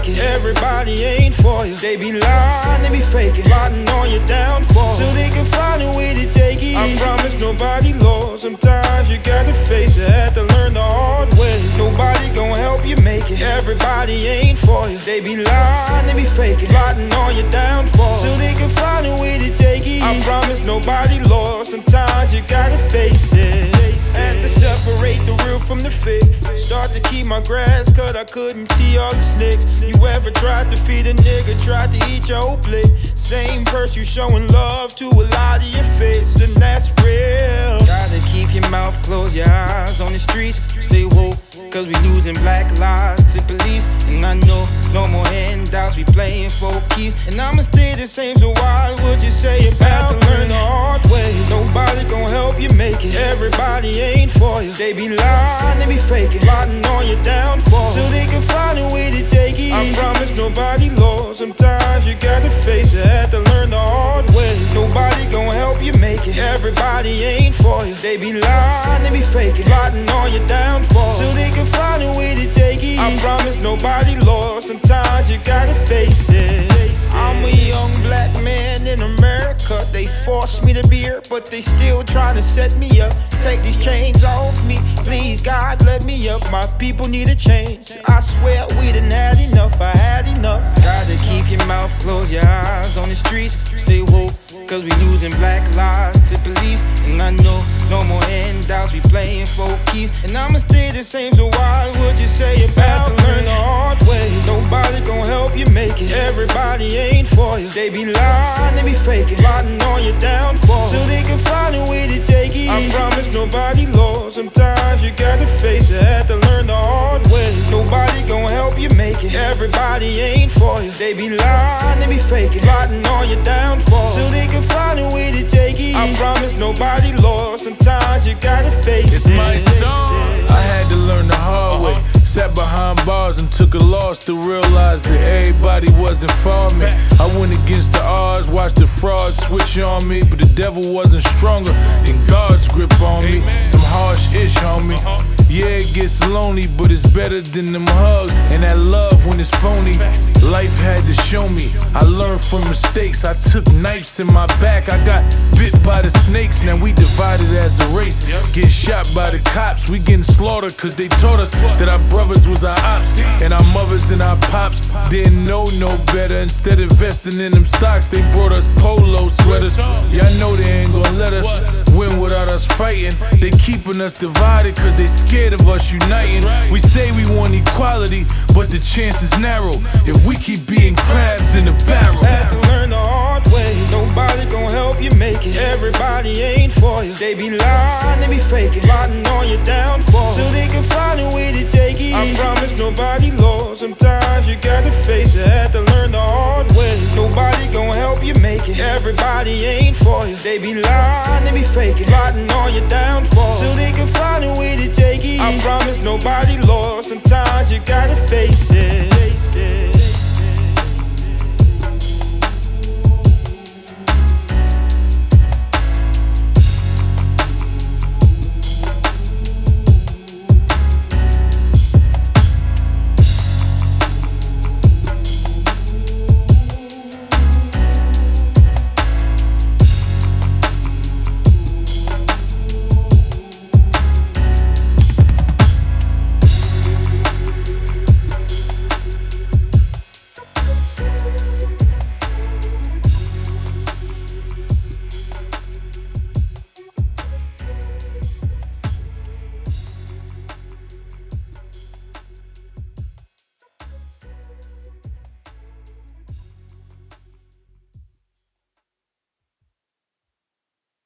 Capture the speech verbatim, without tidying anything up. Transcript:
it. Everybody ain't for you. They be lying, they be faking, plotting on your downfall, so they can find a way to take it. I promise nobody lost. Sometimes you gotta face it, had to learn the hard way. Nobody gon' help you make it. Everybody ain't for you. They be lying, they be faking, plotting on your downfall, so they can find a way to take it. I promise nobody lost. Sometimes you gotta face it. Had to separate the real from the fake. Start to keep my grass cut, I couldn't see all the snakes. You ever tried to feed a nigga, tried to eat your whole plate? Same person you showing love to a lot of your face, and that's real. Gotta keep your mouth closed, your eyes on the streets. Stay woke, cause we losing black lives to police. And I know no more handouts, we playing for keeps. And I'ma stay the same, so why would you say about to learn the hard way? Nobody gon' help you make it. Everybody ain't for you. They be lying, they be faking, plotting on your downfall, so they can find a way to take it. I promise nobody lost. Sometimes you gotta face it, had to learn the hard way. Nobody gon' help you make it. Everybody ain't for you. They be lying, they be faking, plotting on your downfall, so they can find a way to take it. I promise nobody lost. Sometimes you gotta face it. I'm a young black man in America. They forced me to be here, but they still trying to set me up. Take these chains off me, please God, let me up. My people need a change. I swear we done had enough, I had enough. Gotta keep your mouth closed, your eyes on the streets. Stay woke, cause we losing black lives to police. And I know no more handouts, we playing for keeps. And I'ma stay the same, so why would you say about to learn the hard way? Nobody gon' help you make it. Everybody ain't for you. They be lying, they be faking, plotting on your downfall, so they can find a way to take it. I promise nobody lost. Sometimes you gotta face it, had to learn the hard way. Nobody gon' help you make it. Everybody ain't for you. They be lying, they be faking, plotting on your downfall, so they can find a way to take it. I promise nobody lost. Sometimes you gotta face it's it. It's my song. I had to learn the hard way. Sat behind bars and took a loss to realize that everybody wasn't for me. I went against the odds, watched the fraud switch on me, but the devil wasn't stronger than God's grip on me. Some harsh ish, homie. Yeah, it gets lonely, but it's better than them hugs and that love when it's phony. Life had to show me. I learned from mistakes. I took knives in my back. I got bit by the snakes. Now we divided as a race. Get shot by the cops. We getting slaughtered cause they taught us that our brothers was our ops, and our mothers and our pops didn't know no better. Instead of investing in them stocks, they brought us polo sweaters. Yeah, I know they ain't gonna let us win without us fighting. They keeping us divided cause they scared of us uniting. We say we want equality, but the chance is narrow if we keep being crabs in the barrel. Had to learn the hard way. Nobody gon' help you make it. Everybody ain't for you. They be lying, they be faking, plotting on your downfall, so they can find a way to take it. I promise nobody lost. Sometimes you gotta face it, had to learn the hard way. Nobody gon' help you make it. Everybody ain't for you. They be lying, they be faking, plotting on your downfall, so they can find a way to take it. I promise